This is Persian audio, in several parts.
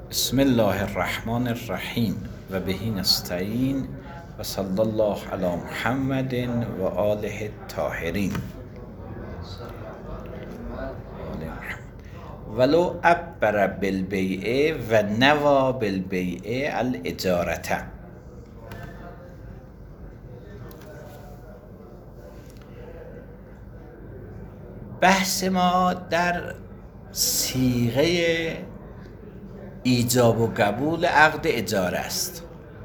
بسم الله الرحمن الرحیم و بهی نستعین و صلی الله علی محمد و آله الطاهرین. ولو عبر بالبیع و نوی بالبیع الاجارة. بحث ما در صیغه ایجاب و قبول عقد اجاره است.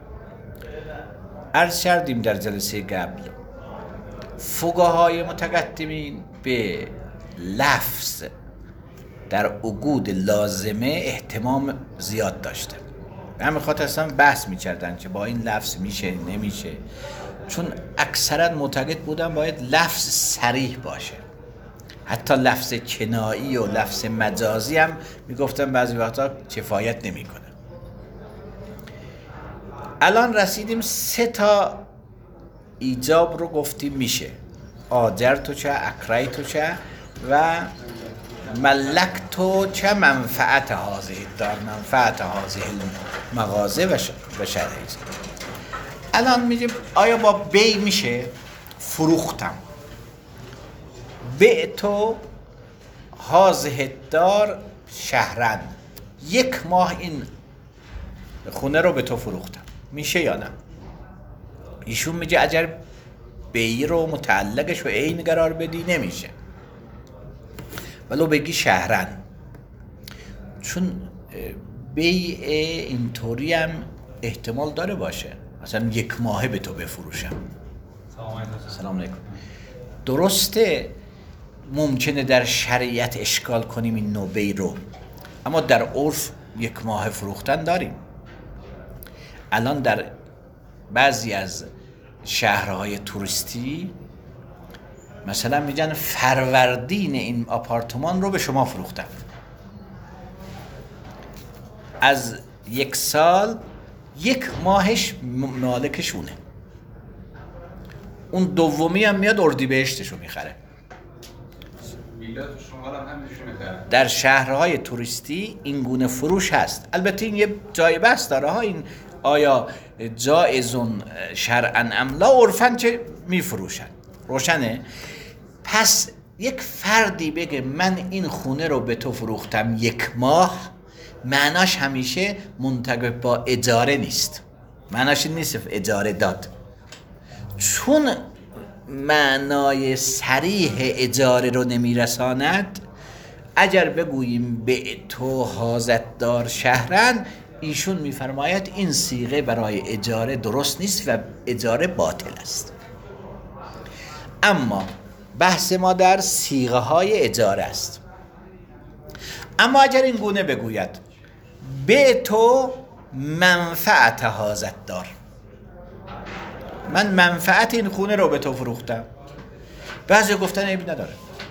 عرض کردیم در جلسه قبل فقهای متقدمین به لفظ در عقود لازمه اهتمام زیاد داشتن، به همین خاطر اصلا بحث می‌کردن که با این لفظ میشه نمیشه، چون اکثرا معتقد بودن باید لفظ صریح باشه. حتی لفظ کنایی و لفظ مجازی هم میگفتن بعضی وقتا کفایت نمیکنه. الان رسیدیم 3 تا ایجاب رو گفتیم میشه: آجرتو چه، اکریتو چه و ملکتو چه منفعت هذه الدار، منفعت هذه المغازه و شرعی. الان میگیم آیا با بی میشه؟ فروختم، بعتو هذه الدار شهرن، 1 ماه این خونه رو به تو فروختم، میشه یا نه؟ ایشون میگه اگر بیع رو متعلقش و عین قرار بدی نمیشه، ولو بگی شهرن، چون بیع اینطوری هم احتمال داره باشه مثلا 1 ماه به تو بفروشم. سلام علیکم. درسته ممکنه در شریعت اشکال کنیم این نوع بیع رو، اما در عرف 1 ماه فروختن داریم. الان در بعضی از شهرهای توریستی مثلا میگن فروردین این آپارتمان رو به شما فروختم، از 1 سال 1 ماهش مالکشونه، اون دومی هم میاد اردیبهشتش رو میخره. در شهرهای توریستی این گونه فروش هست. البته این یه جای بحث داره ها، این آیا جایزون شرعن ام لا، عرفن چه میفروشن، روشنه؟ پس یک فردی بگه من این خونه رو به تو فروختم 1 ماه، معناش همیشه منطبق با اجاره نیست، معناش این نیست اجاره داد، چون معنای صریح اجاره رو نمیرساند. اگر بگوییم به تو حاضت دار شهرن، ایشون میفرماید این صیغه برای اجاره درست نیست و اجاره باطل است. اما بحث ما در صیغه های اجاره است. اما اگر این گونه بگوید به تو منفعت حاضت دار، من منفعت این خونه رو به تو فروختم، بعضی گفتن عیبی نداره،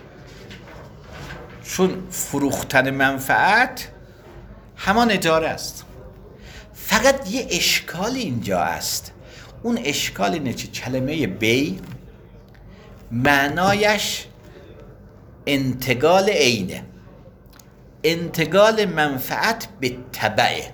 چون فروختن منفعت همان اجاره است. فقط یه اشکال اینجا است، اون اشکال اینه که کلمه بی معنایش انتقال عینه، انتقال منفعت به تبعه،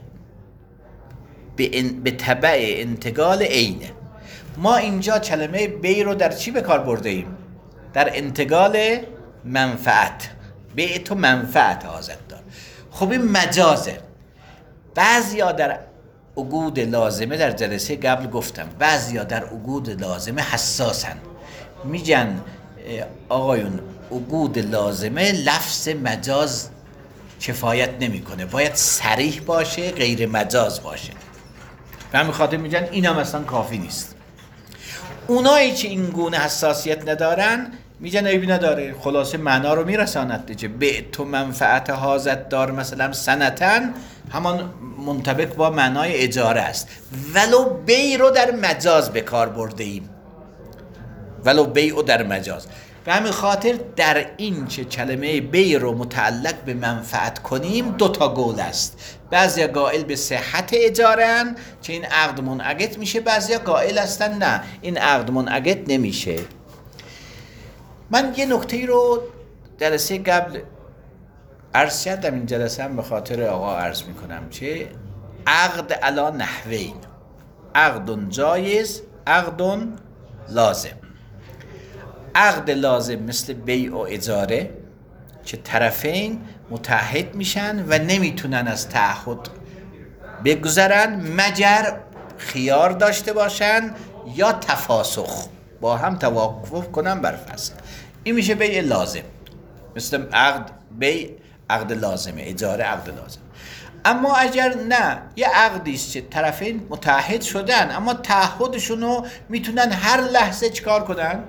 به تبع انتقال عینه. ما اینجا کلمه بی رو در چی به کار برده ایم؟ در انتقال منفعت. بیع تو منفعت حاضر دار. خب این مجازه. بعضیا در عقود لازمه، در جلسه قبل گفتم، بعضیا در عقود لازمه حساسن، میگن آقایون عقود لازمه لفظ مجاز کفایت نمیکنه، باید صریح باشه، غیر مجاز باشه. به همین خاطر میگن این هم اصلا کافی نیست. اونایی که این گونه حساسیت ندارن میگن عیبی نداره، خلاصه معنا رو میرساند که به تو منفعت حاضت دار مثلا سنتن همان منطبق با معنای اجاره است، ولو بی رو در مجاز به کار برده ایم، ولو بی رو در مجاز. به همین خاطر در این که کلمه بی رو متعلق به منفعت کنیم 2 تا قول است. بعضیا قائل به صحت اجاره‌اند که این عقد منعقد میشه، بعضیا قائل هستن نه این عقد منعقد نمیشه. من یه نکته رو جلسه قبل عرض کردم این جلسه هم به خاطر آقا عرض میکنم چه عقد علی نحوین، عقد جایز، عقد لازم. عقد لازم مثل بیع و اجاره که طرفین متعهد میشن و نمیتونن از تعهد بگذرن مگر خیار داشته باشن یا تفاسخ، با هم توافق کنن بر فسخ. این میشه بیع لازم، مثل عقد بیع عقد لازمه، اجاره عقد لازم. اما اگر نه، یه عقدی است که طرفین متعهد شدن اما تعهدشونو میتونن هر لحظه چیکار کنن؟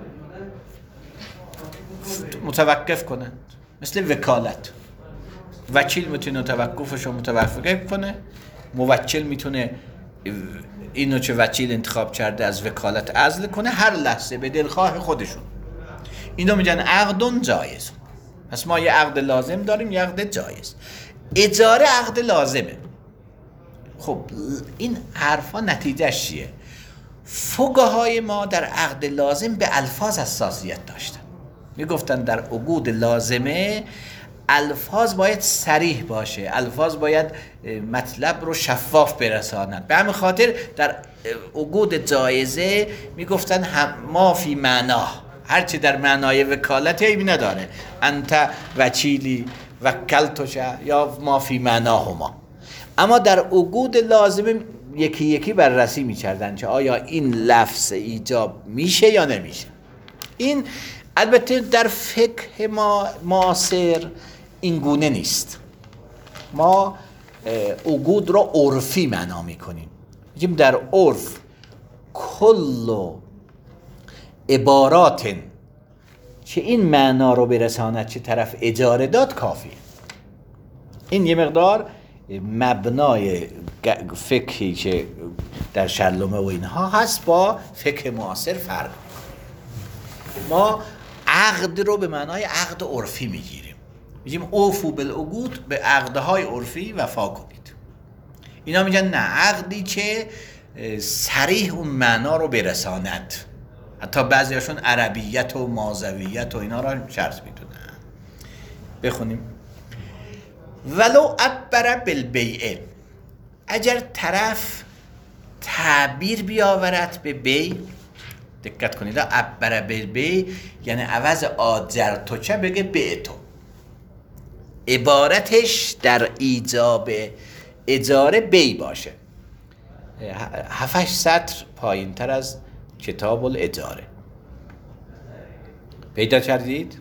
متوقف کنن. مثل وکالت، وکیل میتونه توقفشو متوقف کنه، موکل میتونه اینو چه وکیل انتخاب کرده از وکالت عزل کنه هر لحظه به دلخواه خودشون. اینو میگن عقد جایز. پس ما یه عقد لازم داریم، یه عقد جایز. اجاره عقد لازمه. خب این حرفا نتیجهش چیه؟ فقهای ما در عقد لازم به الفاظ حساسیت داشتن. میگفتن در عقود لازمه الفاظ باید صریح باشه، الفاظ باید مطلب رو شفاف برسانند. به همین خاطر در عقود جایزه میگفتن ما فی معنا، هرچی در معنای وکالت ایبی نداره، انت وکیلی وکلتش یا ما فی معناهما. اما در عقود لازمه یکی یکی بررسی می‌کردن که آیا این لفظ ایجاب میشه یا نمیشه. این البته در فقه ما معاصر این گونه نیست. ما عقود را عرفی معنا میکنیم. میگیم در عرف کل عبارات که این معنا رو برساند چه طرف اجاره داد کافیه. این یه مقدار مبنای فقهی که در شرلومه و اینها هست با فقه معاصر فرق. ما عقد رو به معنای عقد عرفی میگیریم، میگیم اوفو بالعقود، به عقدهای عرفی وفا کنید. اینا میگن نه، عقدی که صریح اون معنا رو برساند. حتی بعضیاشون عربیت و مازویت و اینا رو شرط میدونن. بخونیم ولو عبر بالبیع، اگر طرف تعبیر بیاورد به بیع، دقت کنید، عبر بالبیع یعنی عوض آجرتوچه بگه بیعتو. عبارتش در ایجاب اجاره بیع باشه. 7-8 سطر پایین تر از کتاب الاجاره. پیدا کردید؟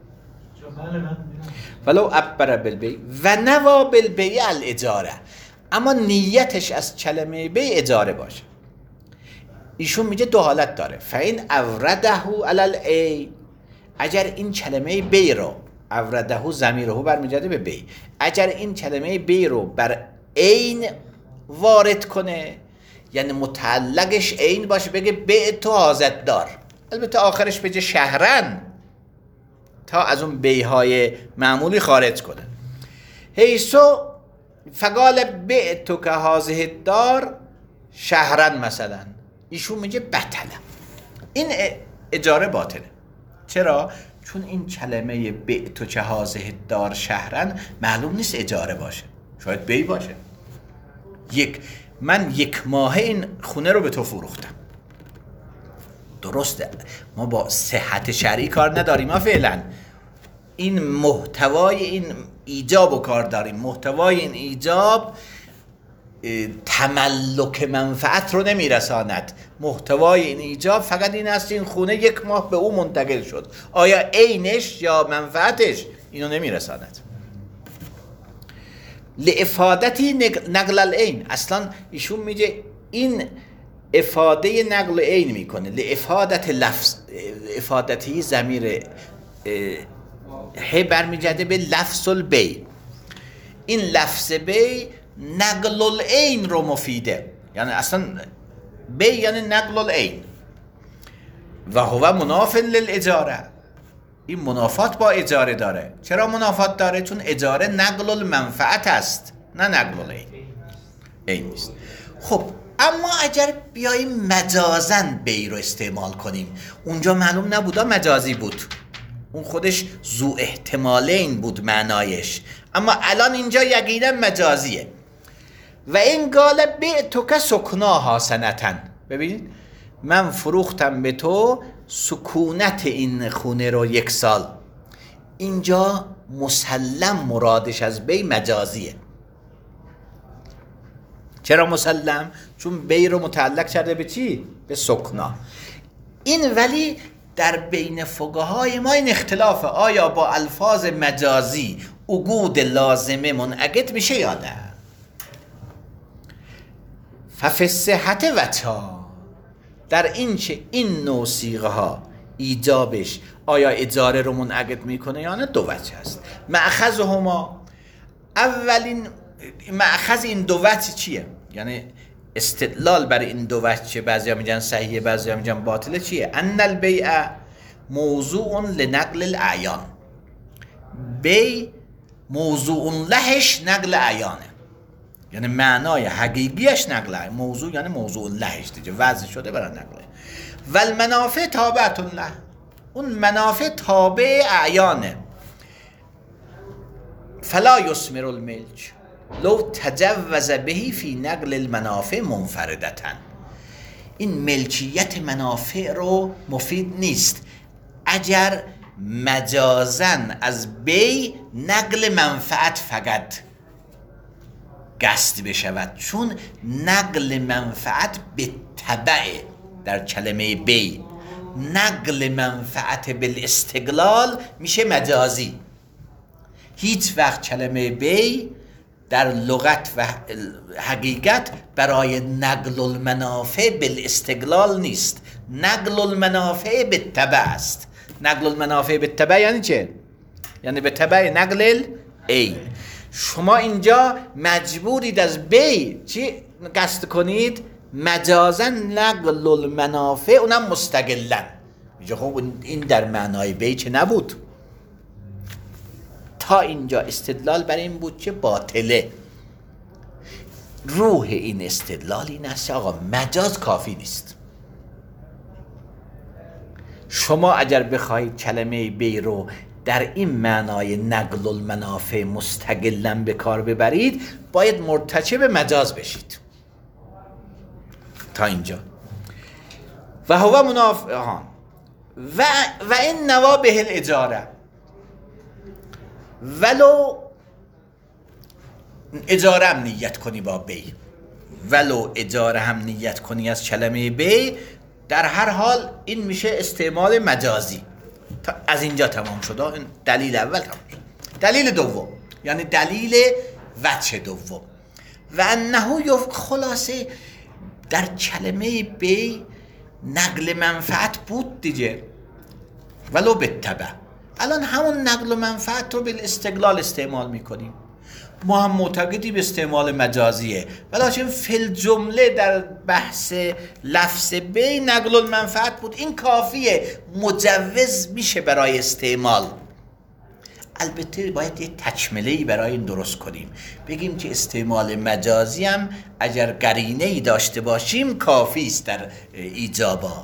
ولو عبر بالبیع و نوا بالبیع الاجاره، اما نیتش از کلمه بیع اجاره باشه. ایشون میگه دو حالت داره. فاین اورده علی العین، اگر این کلمه بیع رو، اورده ضمیره برمیگرده به بیع، اگر این کلمه بیع رو بر عین وارد کنه، یعنی متعلقش عین باشه، بگه بیع تو حاجت دار، البته آخرش بگه شهرن تا از اون بیعهای معمولی خارج کنه. حیثو فقال بیع تو که حاضه دار شهرن مثلا، ایشون میگه بطله، این اجاره باطله. چرا؟ چون این کلمه بیع تو که حاضه دار شهرن معلوم نیست اجاره باشه، شاید بیع باشه. من 1 ماه این خونه رو به تو فروختم. درسته ما با صحت شرعی کار نداریم، ما فعلا این محتوای این ایجاب و کار داریم. محتوای این ایجاب تملک منفعت رو نمیرساند. محتوای این ایجاب فقط این است این خونه 1 ماه به او منتقل شد، آیا عینش یا منفعتش اینو نمیرساند. لافادتی نقل العین، اصلا ایشون میگه این افاده نقل عین میکنه. لافادت لفظ، افادتی ضمیر برمیگرده به لفظ البیع. این لفظ بیع نقل العین رو مفیده، یعنی اصلا بیع یعنی نقل العین. و هو مناف للاجاره، این منافات با اجاره داره. چرا منافات داره؟ چون اجاره نقل المنفعت است، نه نقل العین، این نیست. خب اما اگر بیاییم مجازن بیع رو استعمال کنیم، اونجا معلوم نبودا مجازی بود. اون خودش ذو احتمالین بود معنایش، اما الان اینجا یقینا مجازیه. و این قال بعتک سکناها سنتن، ببینید من فروختم به تو سکونت این خونه رو 1 سال. اینجا مسلم مرادش از بی مجازیه. چرا مسلم؟ چون بی رو متعلق کرده به چی؟ به سکنا. این ولی در بین فقهای ما این اختلافه، آیا با الفاظ مجازی عقود لازمه منعقد میشه یا نه؟ ففی الصحة وجها، در این چه این نوع صیغه ها ایجابش آیا اجاره رو منعقد میکنه یا نه؟ 2 وجه هست. مأخذهما، اولین مأخذ این 2 وجه چیه؟ یعنی استدلال برای این 2 وجه، بعضیا میگن صحیحه بعضیا میگن باطله، چیه؟ ان البیع موضوع لنقل الاعیان، بیع موضوع لهش نقل اعیانه، یعنی معنای حقیقیش نقل، موضوع یعنی موضوع لهش دیگه وضع شده برای نقله. و المنافع تابعة له، اون منافع تابع اعیانه. فلا یثمر الملک لو تجوز بهی فی نقل المنافع منفردتا، این ملکیت منافع رو مفید نیست اگر مجازن از بی نقل منفعت فقط قصد بشود، چون نقل منفعت به تبع در کلمه بی، نقل منفعت بالاستقلال میشه مجازی. هیچ وقت کلمه بی در لغت و حقیقت برای نقل المنافع بالاستقلال نیست، نقل المنافع بالتبع است. نقل المنافع بالتبع یعنی چه؟ یعنی به تبع نقل العین. شما اینجا مجبورید از بی چی قصد کنید؟ مجازا نقل المنافع، اونم مستقلا. خب این در معنای بی چه نبود؟ تا اینجا استدلال برای این بود که باطله. روح این استدلال این است آقا مجاز کافی نیست. شما اگر بخواهید کلمه بی رو در این معنای نقل المنافع مستقلا به کار ببرید، باید مرتکب مجاز بشید. تا اینجا و هو منافع و این نوا به الاجاره، ولو اجاره هم نیت کنی با بی، ولو اجاره هم نیت کنی از کلمه بی، در هر حال این میشه استعمال مجازی. از اینجا تمام شد. این دلیل اول تمام شد. دلیل دوم یعنی دلیل وجه دوم، و انه خلاصه در کلمه بی نقل منفعت بود دیگه، ولو بالتبع. الان همون نقل منفعت رو بالاستقلال استعمال میکنیم، ما هم معتقدی به استعمال مجازیه، ولی فی الجمله در بحث لفظ بی نقل المنفعت بود، این کافیه، مجوز میشه برای استعمال. البته باید یه تکمله‌ای برای این درست کنیم، بگیم که استعمال مجازی هم اگر قرینه‌ای داشته باشیم کافی است در ایجابات.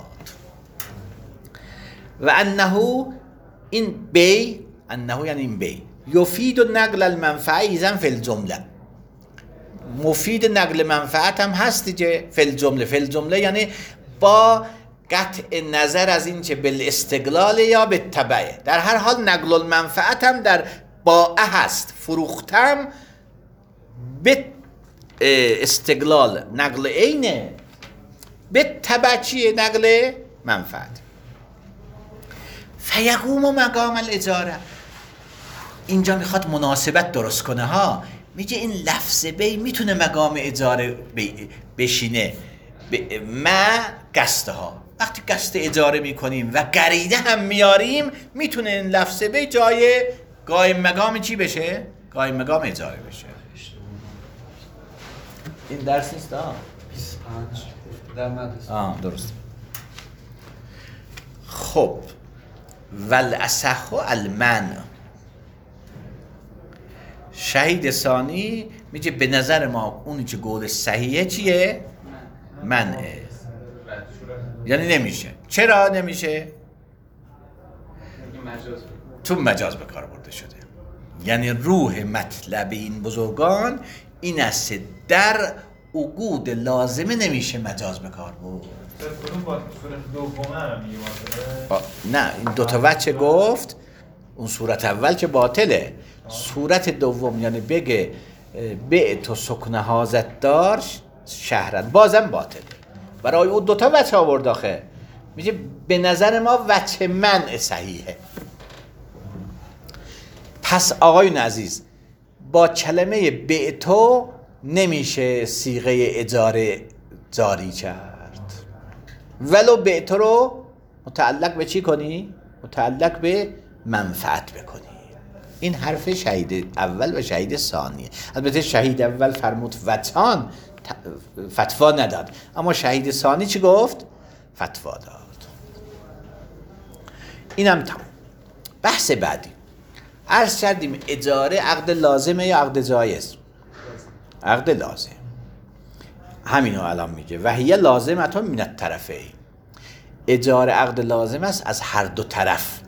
و انه این بی، انه یعنی این بی یفید نقل المنفعه ایزن فی الجمله، مفید نقل منفعت هم هست دیگه فی الجمله. فی الجمله یعنی با قطع نظر از این که بالاستقلال یا بالتبع، در هر حال نقل المنفعت هم در باعه هست، فروختم به استقلال نقل عینه، به تبع چیه؟ نقل منفعت. فیقوم مقام الاجاره، اینجا میخواد مناسبت درست کنه ها، میگه این لفظ بی میتونه مقام اجاره بشینه ما قصده ها، وقتی قصد اجاره میکنیم و قرینه هم میاریم میتونه این لفظ بی جای قایم مقام چی بشه؟ قایم مقام اجاره بشه. این درس نیست ها؟ 25 در مدرسه. درست. خب والاصح المنع، شهید ثانی میگه به نظر ما اونی که قول صحیحه چیه؟ منعه. یعنی نمیشه. چرا نمیشه؟ تو مجاز به کار برده شده. یعنی روح مطلب این بزرگان این است در عقود لازمه نمیشه مجاز به کار برد. نه این دوتا وجه گفت. اون صورت اول که باطله، صورت دوم یعنی بگه بعت و سکنه هازت دار شهرن بازم باطله. برای اون دوتا وجه آورد آخه. میگه به نظر ما وجه منع صحیحه. پس آقایون عزیز با کلمه بعتو نمیشه صیغه اجاره جاری کرد، ولو بعتو رو متعلق به چی کنی؟ متعلق به منفعت بکنی. این حرف شهید اول و شهید ثانیه. البته شهید اول فرمود وطان فتوا نداد، اما شهید ثانی چی گفت؟ فتوا داد. اینم تمام. بحث بعدی عرض کردیم اجاره عقد لازمه یا عقد جایز؟ عقد لازم. همینو الان میگه و هی لازمتون من الطرفین. اجاره عقد لازم است از هر دو طرف.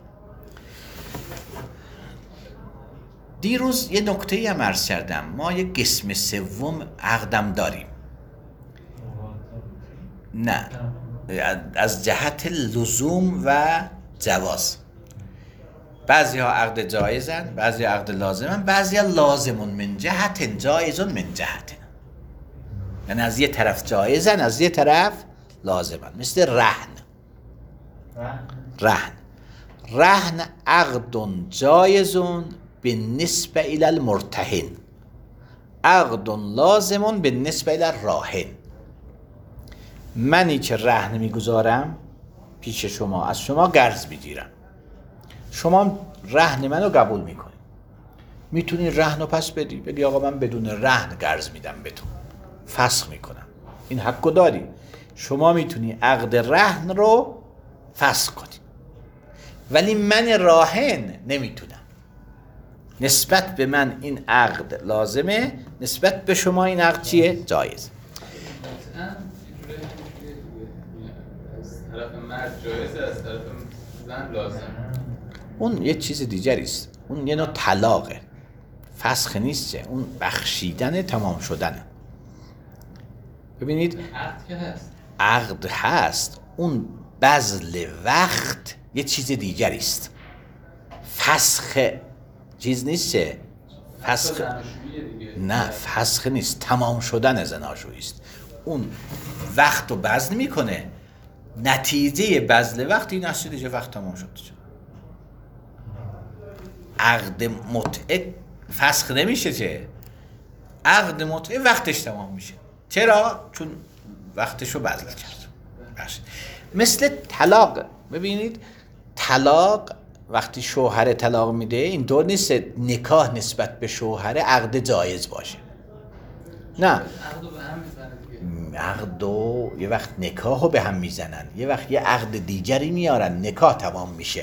دیروز یه نکته‌ای هم عرض کردم، ما یه قسم سوم عقدم داریم. نه از جهت لزوم و جواز. بعضی ها عقد جایزن، بعضی ها عقد لازمن، بعضی ها لازمون من جهت جایزون من جهت. یعنی از یه طرف جایزن، از یه طرف لازمن. مثل رهن عقد جایزون بالنسبه الى المرتهن، عقد لازمون بالنسبه الى الراهن. منی که رهن میگذارم پیش شما، از شما قرض میگیرم، شما رهن منو قبول میکنی، میتونی رهنو پس بدی، بگی آقا من بدون رهن قرض میدم بهتون، فسخ میکنم، این حقو داری. شما میتونی عقد رهن رو فسخ کنی، ولی من راهن نمیتونم. نسبت به من این عقد لازمه، نسبت به شما این عقد چیه؟ جایز. از طرف مرد جایزه، از طرف زن لازم. اون یه چیز دیگری است. اون یه نوع طلاقه، فسخ نیست، اون بخشیدن، تمام شدنه. ببینید عقد که هست، عقد هست، اون بذل وقت یه چیز دیگری است. فسخ چیز نیست، فسخ نه، فسخ نیست، تمام شدن زناشویی است. اون وقت رو بذل میکنه، نتیجه بذل وقت این است دیگه وقت تمام شد. عقد متعه فسخ نمیشه، چه عقد متعه وقتش تمام میشه. چرا؟ چون وقتشو بذل کرد. مثل طلاق. ببینید طلاق وقتی شوهر طلاق میده اینطور نیست نکاح نسبت به شوهر عقد جایز باشه. نه، عقدو یه وقت نکاحو به هم میزنن، یه وقت یه عقد دیگری میارن، نکاح تمام میشه.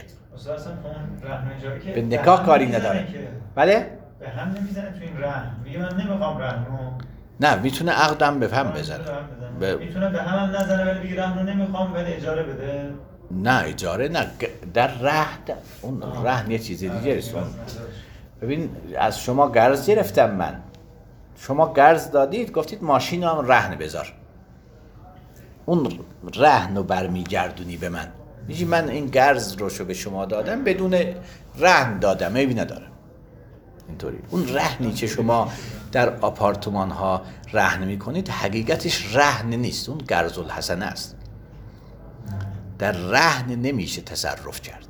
به نکاح کاری نداره. بله؟ به هم نمیزنه تو این رهن. میگه من نمیخوام رهنو. نه، میتونه عقدم به هم بزنه. میتونه به هم نزنه ولی بگه رهنو نمیخوام ولی اجاره بده. نه اجاره نه، در رهن. اون رهن یه چیز دیگه است. ببین از شما قرض گرفتم من، شما قرض دادید، گفتید ماشینم رهن بذار، اون رهن رو برمیگردونی به من، میگی من این قرض رو به شما دادم بدون رهن دادم، عیبی نداره. اینطوری اون رهنی که شما در آپارتمان ها رهن میکنید حقیقتش رهن نیست، اون قرض الحسنه است. در رهن نمیشه تصرف کرد،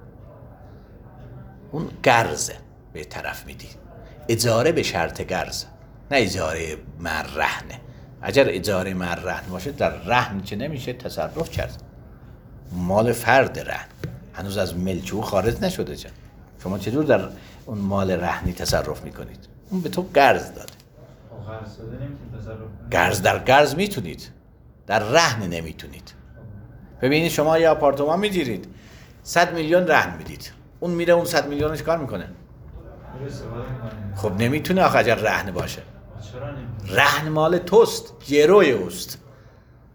اون قرضه به طرف میدی. اجاره به شرط قرض، نه اجاره مر رهنه. اگر اجاره مر رهن باشه در رهن که نمیشه تصرف کرد، مال فرد رهن هنوز از ملک او خارج نشده. شما چطور در اون مال رهنی تصرف میکنید؟ اون به تو قرض داده. قرض داده نمیتونید تصرف کنید. قرض در قرض میتونید، در رهن نمیتونید. ببینید شما یه آپارتمان میگیرید، 100 میلیون رهن میدید، اون میره اون 100 میلیونش کار میکنه؟ خب نمیتونه آخه اگر رهن باشه. چرا نمیتونه؟ رهن مال توست، گروی اوست.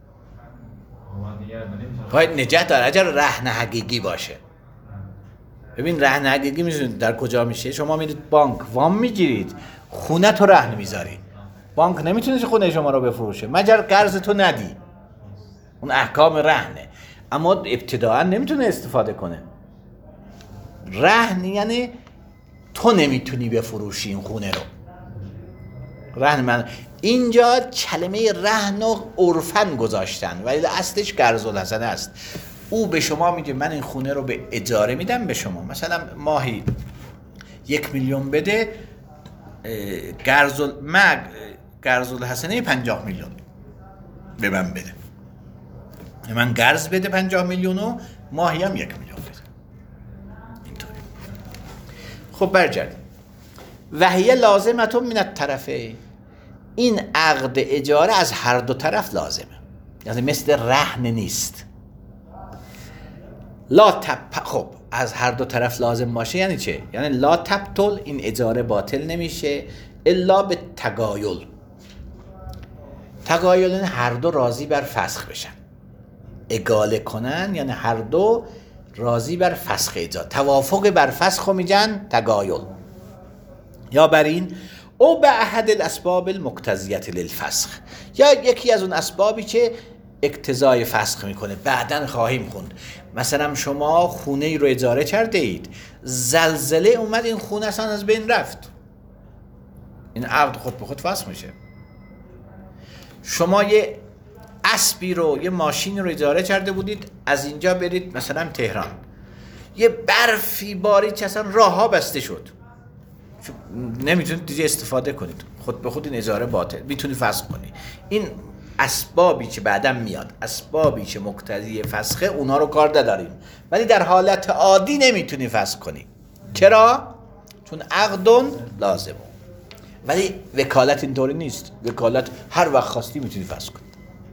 باید نجات داره اگر رهن حقیقی باشه. ببین رهن حقیقی میدونید در کجا میشه؟ شما میرید بانک وام میگیرید، خونه تو رهن میذاری. بانک نمیتونه خونه شما رو بفروشه مگر قرض تو ندی. اون احکام رهنه، اما ابتداعا نمیتونه استفاده کنه. رهن یعنی تو نمیتونی بفروشی این خونه رو. رهن من اینجا کلمه رهن رو عرفاً گذاشتن ولی اصلش قرض الحسنه است. او به شما میگه من این خونه رو به اجاره میدم به شما، مثلا ماهی 1 میلیون بده، قرض الحسنه 50 میلیون به من بده. من قرض بده 50 میلیون و ماهی هم 1 میلیون بده. اینطوری. خب برگردیم. وهیه لازمتون من الطرفین. این عقد اجاره از هر دو طرف لازمه، یعنی مثل رهن نیست. خب از هر دو طرف لازم باشه یعنی چه؟ یعنی لا تبطل، این اجاره باطل نمیشه الا به تگایل. تگایل یعنی هر دو راضی بر فسخ بشن. اگاله کنن یعنی هر دو راضی بر فسخ اجاره، توافق بر فسخ رو میگن تگایل. یا بر این او به احد الاسباب المقتضیه للفسخ، یا یکی از اون اسبابی که اقتضای فسخ میکنه. بعدن خواهیم خوند. مثلا شما خونه ای رو اجاره کرده اید، زلزله اومد این خونه اصلا از بین رفت، این عقد خود به خود فسخ میشه. شما یه اسبی رو، یه ماشینی رو اجاره کرده بودید، از اینجا برید مثلا تهران، یه برفی بارید که اصلا راه ها بسته شد، نمیتونید دیگه استفاده کنید، خود به خود این اجاره باطل، میتونی فسخ کنی. این اسبابی که بعدم میاد، اسبابی که مقتضی فسخه، اونا رو کار نداریم، ولی در حالت عادی نمیتونی فسخ کنی. چرا؟ چون عقدون لازمه. ولی وکالت اینطوری نیست. وکالت هر وقت خواستی میتونی فسخ کنی.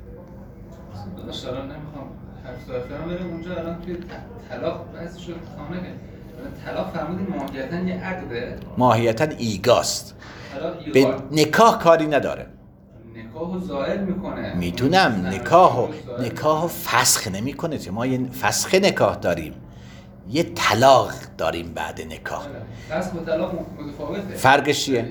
داداش الان نمیخوام حرف بزنم، بریم اونجا الان توی طلاق بحث شد خانه که طلاق فرمودین ماهیتاً یه عقده، ماهیتاً ایگاست، به نکاح کاری نداره. نکاحو زائل میکنه. میدونم نکاحو فسخ نمیکنه. ما یه فسخ نکاح داریم، یه طلاق داریم بعد نکاح. فسخ و طلاق متفاوته. فرقش چیه؟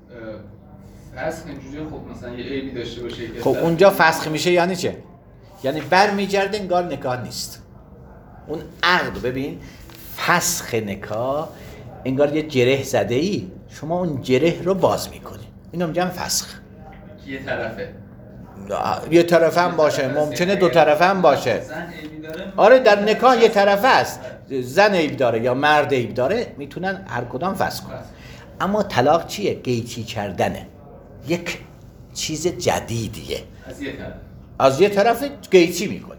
فسخ اینجوری خب مثلا یه عیبی داشته باشه که خب اونجا فسخ میشه یعنی چه؟ یعنی برمیگرده انگار نکاح نیست. اون عقد ببین، فسخ نکاح انگار یه جره زده ای، شما اون جره رو باز میکنی، اینو میگن فسخ. یه طرفه، یه طرفه هم باشه، ممکنه دو طرفه هم باشه. آره در نکاح یه طرفه است، زن عیب داره یا مرد عیب داره، میتونن هر کدام فسخ کنن. اما طلاق چیه؟ قیچی کردنه، یک چیز جدیدیه. از یه طرف قیچی میکنی،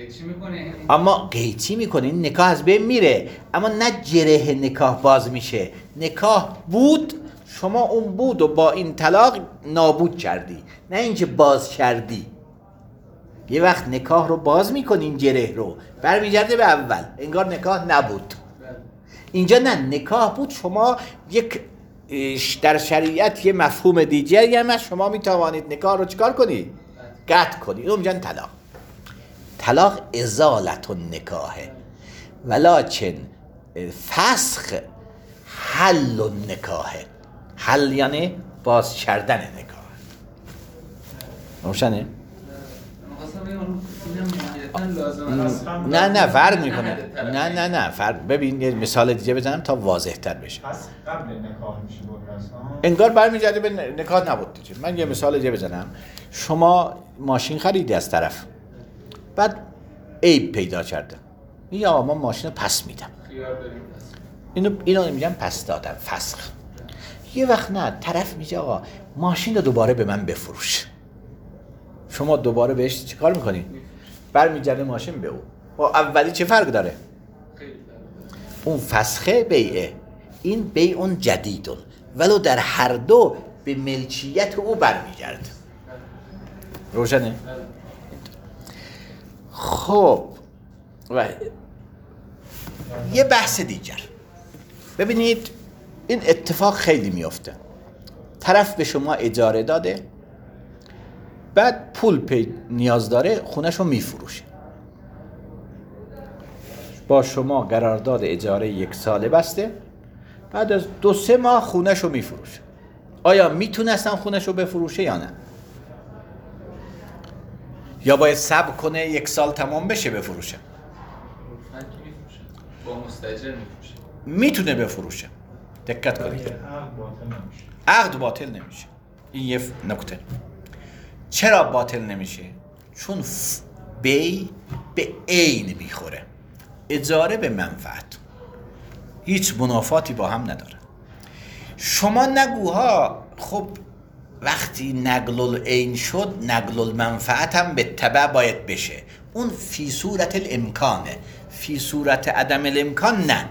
اما قیچی میکنی، نکاح از بین میره، اما نه جره نکاح باز میشه. نکاح بود، شما اون بود و با این طلاق نابود کردی، نه اینکه باز کردی. یه وقت نکاح رو باز میکنی، این جره رو برمیگرده به اول، انگار نکاح نبود. اینجا نه، نکاح بود، شما یک در شریعت یه مفهوم دیگری هم شما میتوانید نکاح رو چیکار کنید؟ قطع کنید. اینو میگن طلاق. طلاق ازالت النکاحه، ولکن فسخ حل النکاحه. حل یعنی باز کردن نکاح. روشنه؟ نه فرق میکنه. نه فرق. ببین یه مثال دیگه بزنم تا واضح تر بشه. پس قبل نکاح میشه بود انگار برمیگرده به نکاح نبود دیگه. من یه مثال دیگه بزنم. شما ماشین خریدی از طرف، بعد عیب پیدا کرده، یا ما ماشین رو پس میدم، اینو میگم پس دادم، فسخ. یه وقت نه، طرف میگه آقا ماشین رو دوباره به من بفروش. شما دوباره بهش چیکار میکنی؟ برمیگرده ماشین به او. با اولی چه فرق داره؟ اون فسخه بیعه، این بیع جدیدون، ولو در هر دو به ملکیت او برمیگرده. روشنه؟ خب و یه بحث دیگر. ببینید این اتفاق خیلی میفته. طرف به شما اجاره داده، بعد پول نیاز داره، خونه‌شو میفروشه. با شما قرارداد اجاره 1 ساله بسته، بعد از 2-3 ماه خونه‌شو میفروشه. آیا میتونستن خونه‌شو بفروشه یا نه؟ یا باید صبر کنه 1 سال تمام بشه بفروشه؟ با مستاجر میفروشه. میتونه بفروشه. دقت کنید. عقد باطل نمیشه. این یه نکته. چرا باطل نمیشه؟ چون بی به عین میخوره، اجاره به منفعت، هیچ منافاتی با هم نداره. شما نگوها خب وقتی نقل العین شد نقل المنفعت هم به تبع باید بشه. اون فی صورت الامکانه، فی صورت عدم الامکان نه.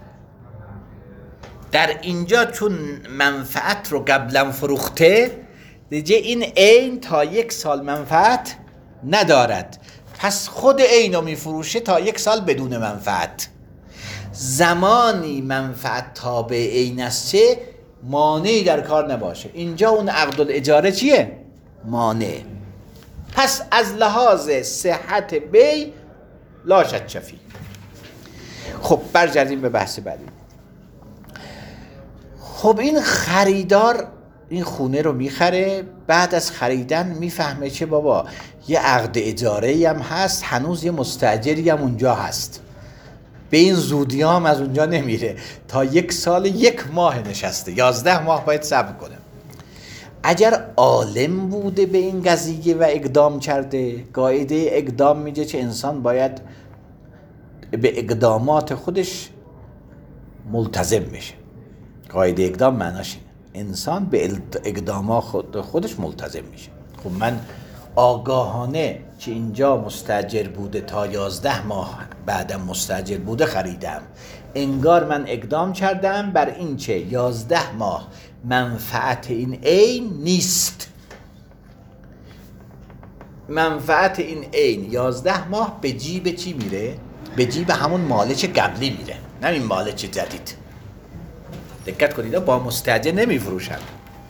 در اینجا چون منفعت رو قبلا فروخته دیگه این عین تا 1 سال منفعت ندارد، پس خود عین رو میفروشه تا 1 سال بدون منفعت. زمانی منفعت تابع عین است چه مانعی در کار نباشه. اینجا اون عقد الاجاره چیه؟ مانع. پس از لحاظ صحت بی لا شک فیه. خب برگردیم به بحث بعدی. خب این خریدار این خونه رو میخره، بعد از خریدن میفهمه که بابا یه عقد اجاره‌ای هم هست، هنوز یه مستاجری هم اونجا هست، به این زودی هم از اونجا نمیره، تا 1 سال 1 ماه نشسته، 11 ماه باید صبر کنه. اگر عالم بوده به این قضیه و اقدام کرده، قاعده اقدام میگه که انسان باید به اقدامات خودش ملتزم بشه. قاعده اقدام معناش اینه انسان به اقدامات خودش ملتزم میشه. خب من آگاهانه که اینجا مستاجر بوده تا 11 ماه بعدم مستاجر بوده خریدم، انگار من اقدام کردم بر این که 11 ماه منفعت این عین نیست. منفعت این عین 11 ماه به جیب چی میره؟ به جیب همون مالک قبلی میره، نه این مالک جدید. دقت کنید با مستاجر نمیفروشن،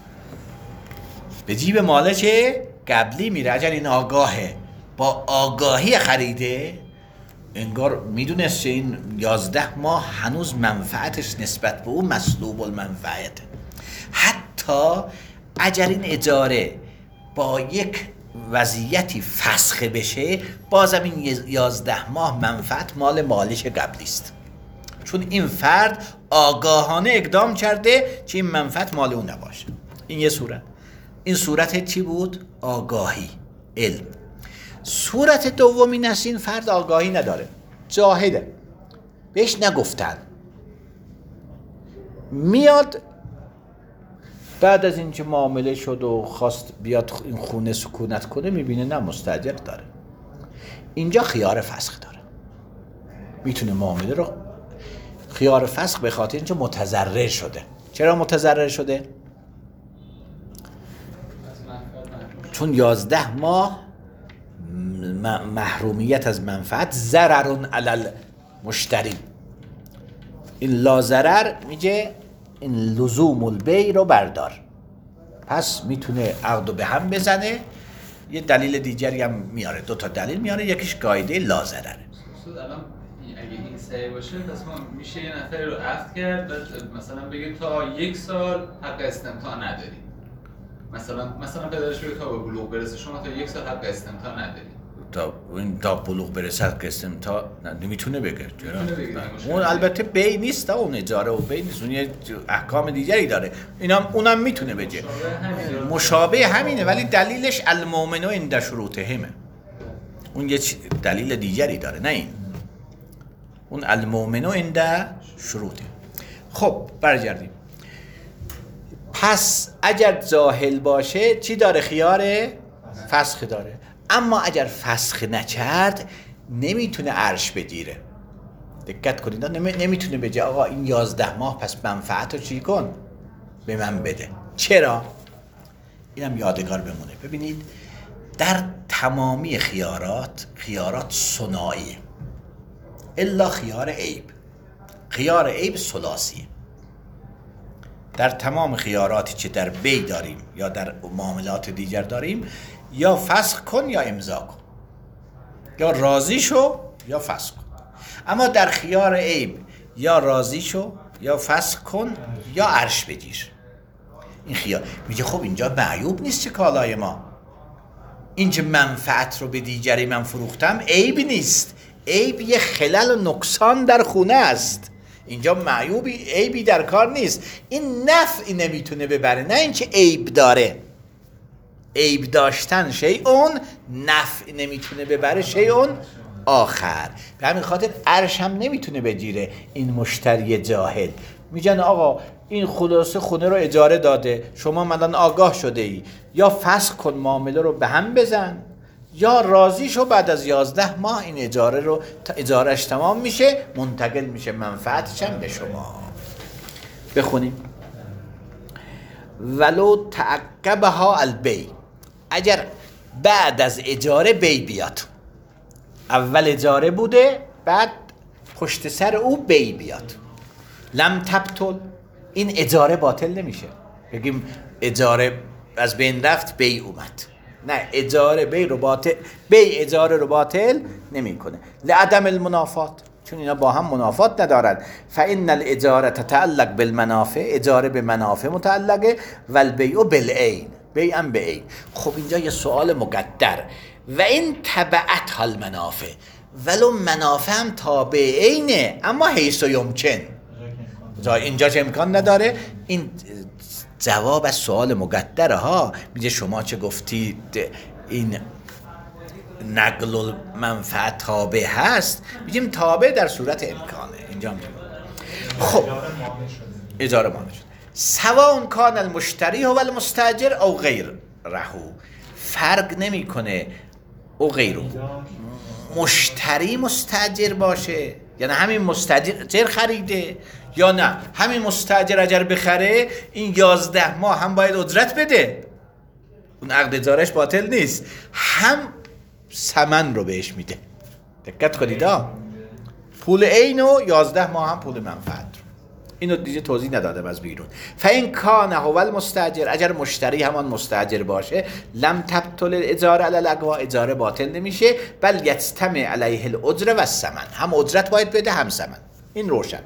به جیب مالک قبلی میره. اگر این آگاهه، با آگاهی خریده، انگار میدونست که این 11 ماه هنوز منفعتش نسبت به اون مسلوب المنفعته. حتی اگر این اجاره با یک وضعیتی فسخ بشه، بازم این 11 ماه منفعت مال مالک قبلی است، چون این فرد آگاهانه اقدام کرده که این منفعت مال اون نباشه. این یه صورت. این صورت چی بود؟ آگاهی، علم. صورت دوم این است این فرد آگاهی نداره، جاهله، بهش نگفتن، میاد بعد از اینکه معامله شد و خواست بیاد این خونه سکونت کنه، میبینه نه مستاجر داره. اینجا خیار فسخ داره، میتونه معامله رو خیار فسخ به خاطر اینکه متضرر شده. چرا متضرر شده؟ چون 11 ماه محرومیت از منفعت، ضرر علی المشتری. این لا ضرر میگه این لزوم البیع رو بردار، پس میتونه عقدو به هم بزنه. یه دلیل دیگری هم میاره، 2 تا دلیل میاره، یکیش قاعده لا ضرره. الان اگه این صحیح باشه پس ما میشه یه نفری رو عقد کرد، مثلا بگه تا 1 سال حق استمتاع نداری. مثلا پدرش بگه تا به بلوغ برسه شما تا 1 سال حق استمتاع نداری. تا بلوغ برسه حق استمتاع نمیتونه بگه. اون البته بی نیست، اون اجاره و بی نیست، اون یه احکام دیگری داره. اونم میتونه بگه مشابه همینه، ولی دلیلش المؤمن عند شروطهمه. اون یه دلیل دیگری داره، نه این. اون المؤمن عند شروطه. خب برگردیم. پس اگر جاهل باشه چی داره؟ خیار فسخ داره. اما اگر فسخ نکرد نمیتونه عرش بگیره. دقت کنید، نمیتونه بگه آقا این 11 ماه پس منفعتو چی کن؟ به من بده. چرا؟ اینم یادگار بمونه. ببینید در تمامی خیارات ثنائیه الا خیار عیب. خیار عیب ثلاثیه. در تمام خیاراتی که در بی داریم یا در معاملات دیگر داریم، یا فسخ کن یا امضا کن، یا راضی شو یا فسخ کن. اما در خیار عیب یا راضی شو یا فسخ کن یا عرش بگیر. این خیار میگه خب اینجا معیوب نیست چه کالای ما، این که منفعت رو به دیگری من فروختم عیب نیست، عیب یه خلل و نقصان در خونه است، اینجا معیوبی عیبی در کار نیست. این نفعی نمیتونه ببره، نه اینکه عیب داره. عیب داشتن شیء نفع نمیتونه ببره شیء آخر. به همین خاطر عرش هم نمیتونه بگیره این مشتری جاهل. میگن آقا این خلاصه خونه رو اجاره داده، شما مثلا آگاه شده ای، یا فسخ کن معامله رو به هم بزن یا راضی شو بعد از 11 ماه این اجاره رو اجارهش تمام میشه منتقل میشه منفعتش هم به شما. بخونیم ولو تعقبها البیع، اگر بعد از اجاره بی بیاد، اول اجاره بوده بعد پشت سر او بی بیاد، لم تبطل، این اجاره باطل نمیشه. بگیم اجاره از بین رفت بی اومد، نه، اجاره بی رو باطل، بی اجاره رو باطل نمیکنه. لعدم المنافات، چون اینا با هم منافات ندارن. فان الاجاره تتعلق بالمنافع، اجاره به منافع متعلقه، و البیع بالعین، بیع هم به عین. خب اینجا یه سوال مقدر، و این تبعت المنافع، ولو منافع هم تابع عینه اما حیث یمکن، اینجا چه امکان نداره. این جواب از سوال مقدره ها. میگه شما چه گفتید این نقل المنفعت تابع هست، میگیم تابع در صورت امکانه. اینجا میگیم خب اجاره مانع شد. سواء کان المشتری هو المستاجر او غیر رهو، فرق نمیکنه او غیره، مشتری مستاجر باشه یعنی همین مستاجر خریده، یا نه همین مستاجر اگر بخره این 11 ماه هم باید اجرت بده، اون عقد اجارش باطل نیست، هم ثمن رو بهش میده. دقت کنید پول عین و 11 ماه هم پول منفعت رو. اینو دیگه توضیح ندادم از بیرون. فین کان هو المستاجر، اگر مشتری همان مستاجر باشه، لم تبطل الاجاره علی الاقوا، اجاره باطل نمیشه، بل یجتمع علیه الاجره و الثمن، هم اجرت باید بده هم ثمن. این روشن.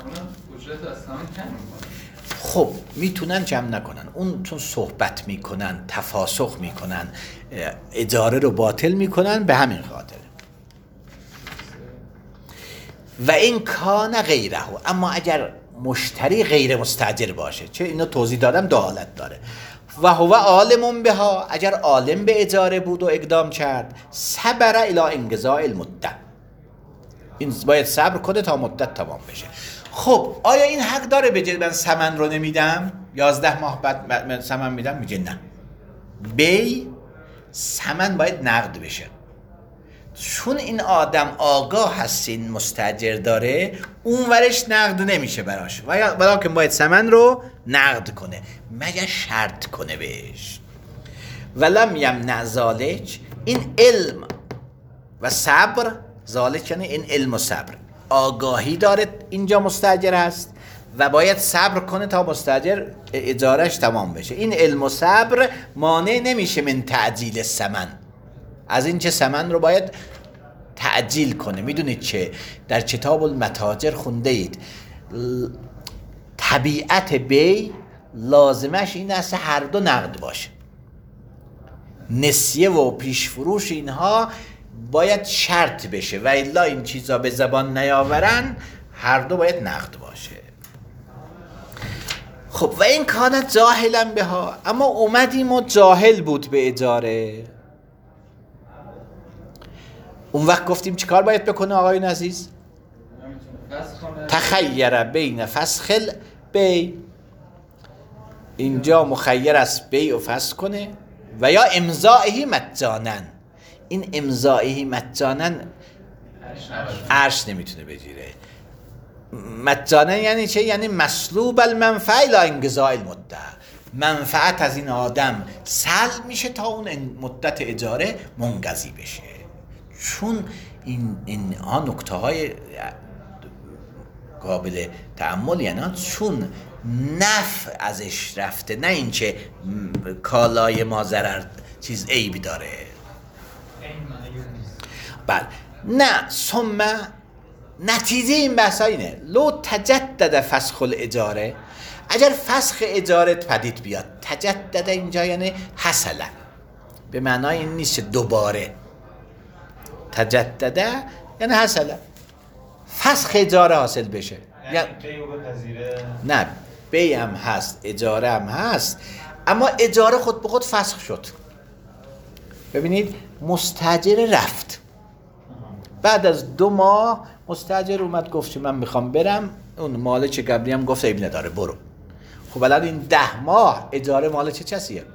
خب میتونن جمع نکنن، اون چون صحبت میکنن تفاسخ میکنن اجاره رو باطل میکنن، به همین خاطر. و این کان غیره، اما اگر مشتری غیر مستاجر باشه، چه اینو توضیح دادم، دو حالت داره. و هو عالم بها، اگر عالم به اجاره بود و اقدام کرد، صبر الی انقضاء المدت، این باید صبر کنه تا مدت تمام بشه. خب آیا این حق داره بگه من ثمن رو نمیدم 11 ماه بعد من ثمن میدم؟ میگه نه، بی ثمن باید نقد بشه، چون این آدم آگاه هست این مستاجر داره، اون ورش نقد نمیشه براش، ولیکن باید ثمن رو نقد کنه مگر شرط کنه بهش. ولم یمنع ذالک، این علم و صبر، ذالک یعنی این علم و صبر، آگاهی داره اینجا مستاجر هست و باید صبر کنه تا مستاجر اجارش تمام بشه. این علم و صبر مانع نمیشه من تعجیل ثمن، از این چه ثمن رو باید تعجیل کنه. میدونید چه در کتاب المتاجر خونده اید طبیعت بی لازمش این است هر دو نقد باشه، نسیه و پیشفروش اینها باید شرط بشه و الا این چیزا به زبان نیاورن، هر دو باید نقد باشه. خب و این کانت جاهلا بها، اما اومدیم و جاهل بود به اجاره، اون وقت گفتیم چیکار باید بکنه آقایون عزیز؟ تخیر بین فسخ البیع، اینجا مخیر است بیع و فسخ کنه، و یا امضائه مجانا، این امضائه مجانا عرش نمیتونه بگیره. مجانا یعنی چه؟ یعنی مسلوب المنفعه الی انقضاء المدت، منفعت از این آدم سلب میشه تا اون مدت اجاره منقضی بشه. چون این نکته های قابل تأمل، یعنی چون نفع ازش رفته، نه این که کالای ما ضرر چیز عیبی داره. بله نه، ثم نتیجه این بحث اینه لو تجدد فسخ الاجاره، اگر فسخ اجاره پدید بیاد، تجدد اینجا یعنی حصله، به معنای این نیست دوباره، تجدد یعنی حصله، فسخ اجاره حاصل بشه. یعنی بیعو بپذیره؟ نه، بیع هم هست، اجاره هم هست، اما اجاره خود به خود فسخ شد. ببینید مستاجر رفت، بعد از 2 ماه مستاجر اومد گفت که من میخوام برم، اون مالک قبلی هم گفت عیب نداره برو. خب الان این 10 ماه اجاره مال چه کسیه؟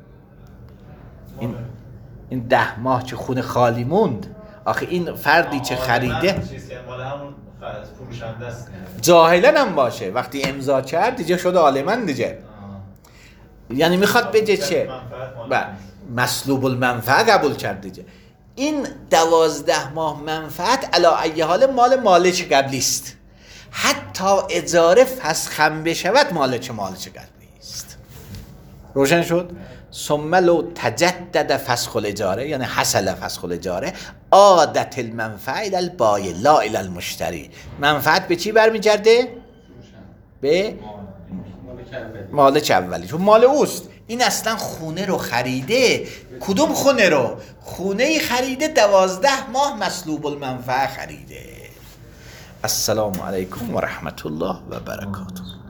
این 10 ماه که خونه خالی موند، آخه این فردی که خریده مال همون فروشنده است، جاهلا هم باشه، وقتی امضا کرد دیگه شده عالمن دیگه. یعنی میخواد بگه چه؟ مسلوب المنفعه قبول کرد دیگه. این 12 ماه منفعت علی ای حال مال مالک قبلی است، حتی اجاره فسخ هم بشود مالک قبلی است. روشن شد؟ ثم لو تجدد فسخ الاجاره یعنی حصل فسخ الاجاره عادت المنفعه الی البایع لا الی المشتری. منفعت به چی برمیگرده؟ به مالک اولی، چون مال اوست. این اصلا خونه رو خریده. کدوم خونه رو؟ خونه خریده 12 ماه مسلوب المنفعه خریده. السلام علیکم و رحمت الله و برکاته.